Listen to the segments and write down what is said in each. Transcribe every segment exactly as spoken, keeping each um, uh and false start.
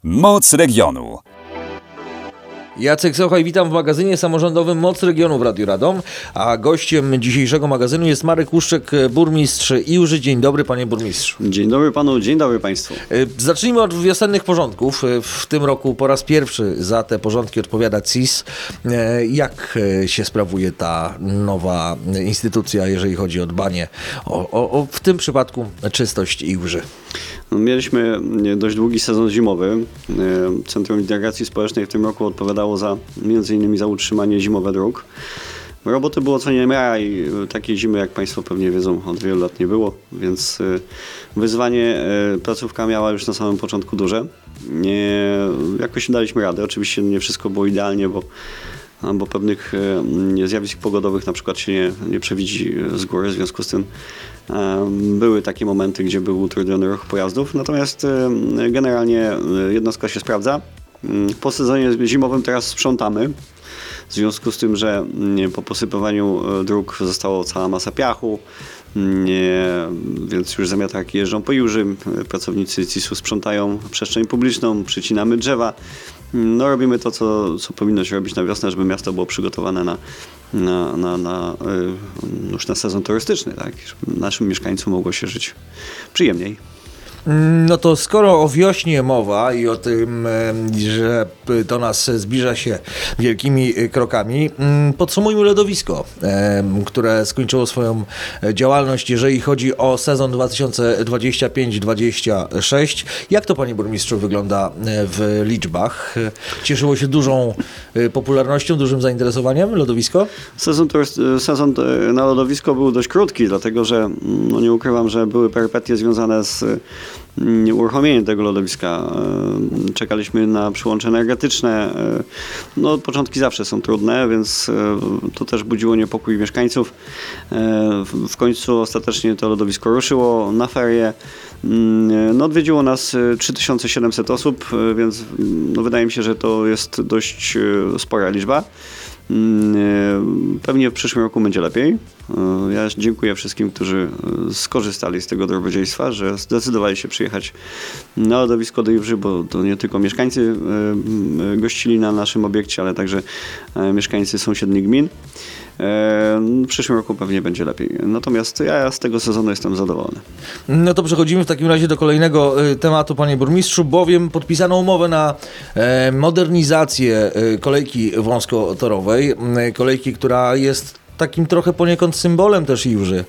Moc regionu. Jacek Sochaj, witam w magazynie samorządowym Moc Regionu w Radiu Radom, a gościem dzisiejszego magazynu jest Marek Łuszczyk, burmistrz Iłży. Dzień dobry, panie burmistrzu. Dzień dobry panu, dzień dobry państwu. Zacznijmy od wiosennych porządków. W tym roku po raz pierwszy za te porządki odpowiada C I S. Jak się sprawuje ta nowa instytucja, jeżeli chodzi o dbanie o, o, o w tym przypadku czystość Iłży? Mieliśmy dość długi sezon zimowy. Centrum Integracji Społecznej w tym roku odpowiadało za między innymi za utrzymanie zimowych dróg. Roboty było co niemiara i takiej zimy, jak państwo pewnie wiedzą, od wielu lat nie było, więc wyzwanie placówka miała już na samym początku duże. Nie, jakoś daliśmy radę. Oczywiście nie wszystko było idealnie, bo bo pewnych zjawisk pogodowych na przykład się nie, nie przewidzi z góry, w związku z tym były takie momenty, gdzie był utrudniony ruch pojazdów, natomiast generalnie jednostka się sprawdza. Po sezonie zimowym teraz sprzątamy, w związku z tym, że po posypywaniu dróg została cała masa piachu, nie, więc już zamiatraki jeżdżą po Iłży, pracownicy C I S u sprzątają przestrzeń publiczną, przycinamy drzewa. No, robimy to, co, co powinno się robić na wiosnę, żeby miasto było przygotowane na, na, na, na, już na sezon turystyczny, tak? Żeby naszym mieszkańcom mogło się żyć przyjemniej. No to skoro o wiośnie mowa i o tym, że do nas zbliża się wielkimi krokami, podsumujmy lodowisko, które skończyło swoją działalność, jeżeli chodzi o sezon dwa tysiące dwudziesty piąty dwudziesty szósty. Jak to, panie burmistrzu, wygląda w liczbach? Cieszyło się dużą popularnością, dużym zainteresowaniem lodowisko? Sezon, sezon na lodowisko był dość krótki, dlatego że, no nie ukrywam, że były perypetie związane z uruchomieniem tego lodowiska. Czekaliśmy na przyłącze energetyczne. No, początki zawsze są trudne, więc to też budziło niepokój mieszkańców. W końcu ostatecznie to lodowisko ruszyło na ferie. No, odwiedziło nas trzy tysiące siedemset osób, więc no, wydaje mi się, że to jest dość spora liczba. Pewnie w przyszłym roku będzie lepiej. Ja dziękuję wszystkim, którzy skorzystali z tego dobrodziejstwa, że zdecydowali się przyjechać na lodowisko do Iłży, bo to nie tylko mieszkańcy gościli na naszym obiekcie, ale także mieszkańcy sąsiednich gmin. W przyszłym roku pewnie będzie lepiej. Natomiast ja z tego sezonu jestem zadowolony. No to przechodzimy w takim razie do kolejnego tematu, panie burmistrzu, bowiem podpisano umowę na modernizację kolejki wąskotorowej. Kolejki, która jest takim trochę poniekąd symbolem też Iłży.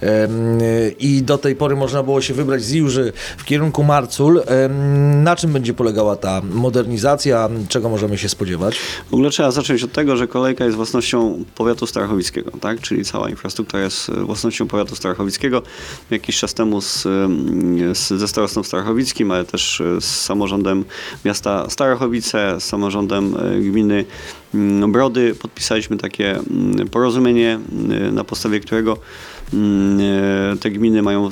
I do tej pory można było się wybrać z Iłży w kierunku Marcul. Na czym będzie polegała ta modernizacja? Czego możemy się spodziewać? W ogóle trzeba zacząć od tego, że kolejka jest własnością powiatu starachowickiego, tak? Czyli cała infrastruktura jest własnością powiatu starachowickiego. Jakiś czas temu z, z, ze starostwem starachowickim, ale też z samorządem miasta Starachowice, z samorządem gminy Brody podpisaliśmy takie porozumienie, na podstawie którego te gminy mają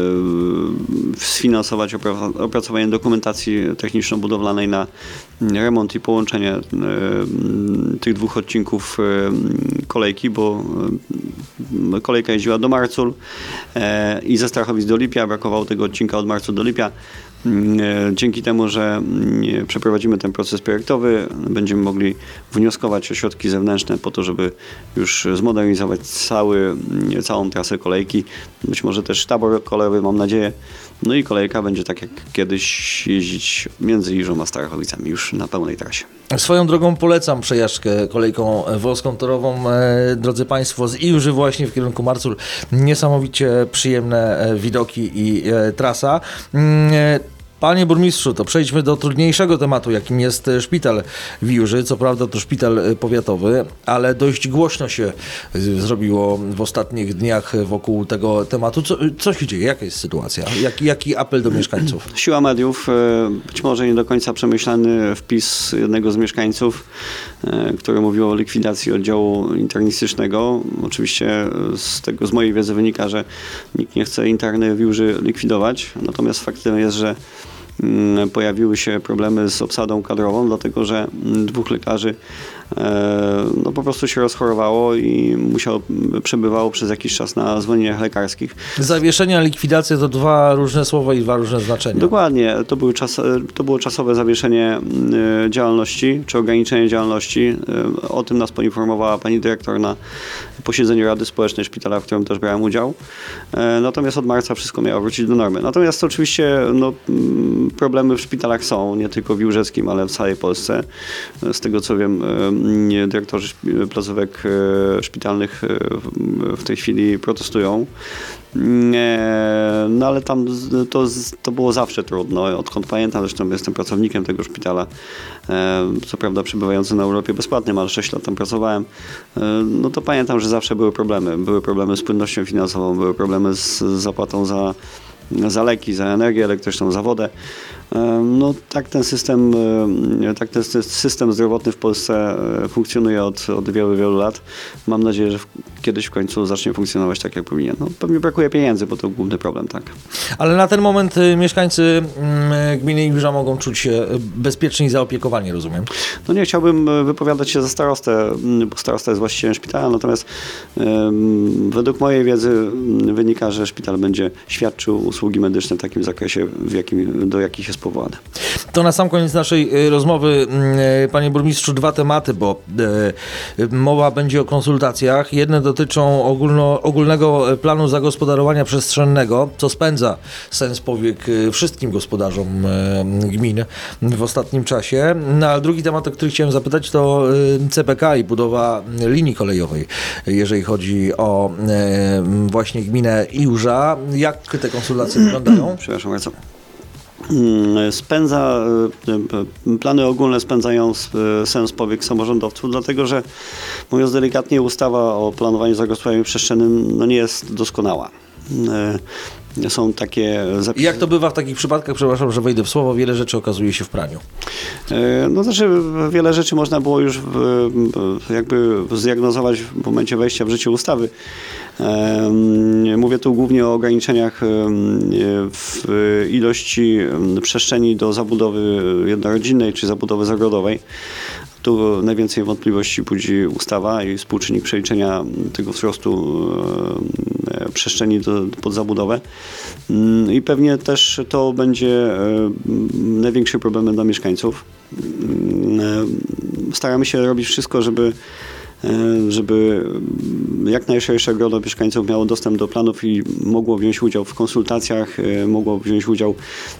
sfinansować opracowanie dokumentacji techniczno-budowlanej na remont i połączenie tych dwóch odcinków kolejki, bo kolejka jeździła do Marcul i ze Starachowic do Lipia, brakowało tego odcinka od Marcul do Lipia. Dzięki temu, że przeprowadzimy ten proces projektowy, będziemy mogli wnioskować o środki zewnętrzne po to, żeby już zmodernizować cały, całą trasę kolejki. Być może też tabor kolejowy, mam nadzieję. No i kolejka będzie tak jak kiedyś jeździć między Iłżą a Starachowicami już na pełnej trasie. Swoją drogą polecam przejażdżkę kolejką wąską torową, drodzy państwo, z Iłży właśnie w kierunku Marcul. Niesamowicie przyjemne widoki i trasa. Panie burmistrzu, to przejdźmy do trudniejszego tematu, jakim jest szpital w Iłży. Co prawda to szpital powiatowy, ale dość głośno się zrobiło w ostatnich dniach wokół tego tematu. Co, co się dzieje? Jaka jest sytuacja? Jaki, jaki apel do mieszkańców? Siła mediów, być może nie do końca przemyślany wpis jednego z mieszkańców, który mówił o likwidacji oddziału internistycznego. Oczywiście z tego, z mojej wiedzy wynika, że nikt nie chce interny w Iłży likwidować, natomiast faktem jest, że pojawiły się problemy z obsadą kadrową, dlatego że dwóch lekarzy no, po prostu się rozchorowało i musiało, przebywało przez jakiś czas na zwolnieniach lekarskich. Zawieszenie, likwidacja to dwa różne słowa i dwa różne znaczenia. Dokładnie. To, były czas, to było czasowe zawieszenie działalności, czy ograniczenie działalności. O tym nas poinformowała pani dyrektor na posiedzeniu Rady Społecznej Szpitala, w którym też brałem udział. Natomiast od marca wszystko miało wrócić do normy. Natomiast oczywiście no, problemy w szpitalach są, nie tylko w Iłżeckim, ale w całej Polsce. Z tego co wiem, dyrektorzy placówek szpitalnych w tej chwili protestują. No ale tam to, to było zawsze trudno. Odkąd pamiętam, zresztą jestem pracownikiem tego szpitala, co prawda przebywający na Europie bezpłatnie, ale sześć lat tam pracowałem, no to pamiętam, że zawsze były problemy. Były problemy z płynnością finansową, były problemy z zapłatą za, za leki, za energię elektryczną, za wodę. No tak ten system, tak ten system zdrowotny w Polsce funkcjonuje od, od wielu, wielu lat. Mam nadzieję, że w, kiedyś w końcu zacznie funkcjonować tak, jak powinien. No, pewnie brakuje pieniędzy, bo to główny problem, tak. Ale na ten moment y, mieszkańcy y, gminy Iłża mogą czuć się bezpieczni i zaopiekowani, rozumiem? No nie chciałbym wypowiadać się za starostę, bo starosta jest właścicielem szpitala, natomiast y, według mojej wiedzy wynika, że szpital będzie świadczył usługi medyczne w takim zakresie, w jakim, do jakich jest powołany. To na sam koniec naszej rozmowy, panie burmistrzu, dwa tematy, bo mowa będzie o konsultacjach. Jedne dotyczą ogólno, ogólnego planu zagospodarowania przestrzennego, co spędza sens powiek wszystkim gospodarzom gmin w ostatnim czasie. No, a drugi temat, o który chciałem zapytać, to C P K i budowa linii kolejowej, jeżeli chodzi o właśnie gminę Iłża. Jak te konsultacje wyglądają? Przepraszam bardzo. Spędza, plany ogólne spędzają sens powiek samorządowców, dlatego że, mówiąc delikatnie, ustawa o planowaniu zagospodarowania przestrzennym no nie jest doskonała. Są takie zapisy. Jak to bywa w takich przypadkach, przepraszam, że wejdę w słowo, wiele rzeczy okazuje się w praniu? No znaczy, wiele rzeczy można było już jakby zdiagnozować w momencie wejścia w życie ustawy. Mówię tu głównie o ograniczeniach w ilości przestrzeni do zabudowy jednorodzinnej czy zabudowy zagrodowej. Tu najwięcej wątpliwości budzi ustawa i współczynnik przeliczenia tego wzrostu przestrzeni do, pod zabudowę. I pewnie też to będzie największy problem dla mieszkańców. Staramy się robić wszystko, żeby żeby jak najszersze grono mieszkańców miało dostęp do planów i mogło wziąć udział w konsultacjach, mogło wziąć udział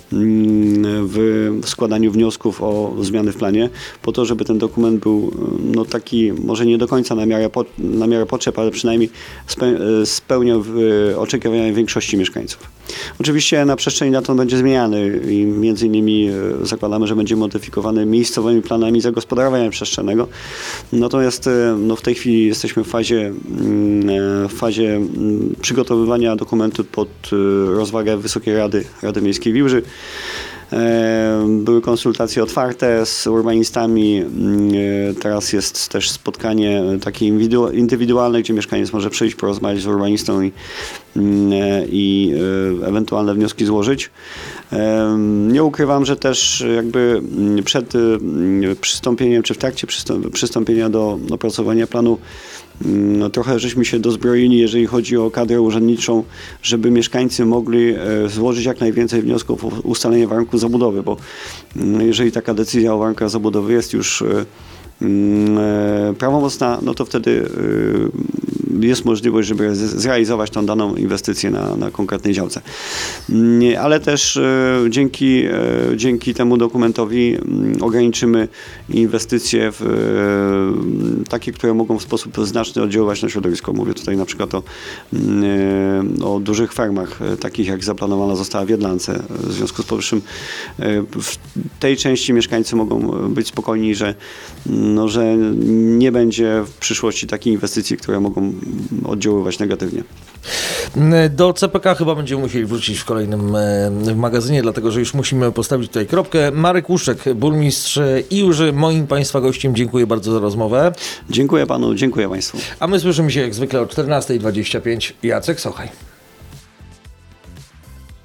w składaniu wniosków o zmiany w planie, po to, żeby ten dokument był no, taki, może nie do końca na miarę, po, na miarę potrzeb, ale przynajmniej spełniał oczekiwania większości mieszkańców. Oczywiście na przestrzeni lat on będzie zmieniany i między innymi zakładamy, że będzie modyfikowany miejscowymi planami zagospodarowania przestrzennego. Natomiast no, w tej chwili jesteśmy w fazie, w fazie przygotowywania dokumentu pod rozwagę Wysokiej Rady, Rady Miejskiej w Iłży. Były konsultacje otwarte z urbanistami. Teraz jest też spotkanie takie indywidualne, gdzie mieszkaniec może przyjść, porozmawiać z urbanistą i, i ewentualne wnioski złożyć. Nie ukrywam, że też jakby przed przystąpieniem, czy w trakcie przystąpienia do opracowania planu no, trochę żeśmy się dozbroili, jeżeli chodzi o kadrę urzędniczą, żeby mieszkańcy mogli złożyć jak najwięcej wniosków o ustalenie warunków zabudowy, bo jeżeli taka decyzja o warunkach zabudowy jest już prawomocna, no to wtedy jest możliwość, żeby zrealizować tą daną inwestycję na, na konkretnej działce. Ale też dzięki, dzięki temu dokumentowi ograniczymy inwestycje w takie, które mogą w sposób znaczny oddziaływać na środowisko. Mówię tutaj na przykład o, o dużych farmach, takich jak zaplanowana została w Jedlance. W związku z powyższym w tej części mieszkańcy mogą być spokojni, że no, że nie będzie w przyszłości takiej inwestycji, które mogą oddziaływać negatywnie. Do C P K chyba będziemy musieli wrócić w kolejnym magazynie, dlatego że już musimy postawić tutaj kropkę. Marek Łuszczek, burmistrz Iłży, moim Państwa gościem. Dziękuję bardzo za rozmowę. Dziękuję Panu, dziękuję Państwu. A my słyszymy się jak zwykle o czternasta dwadzieścia pięć. Jacek Sochaj.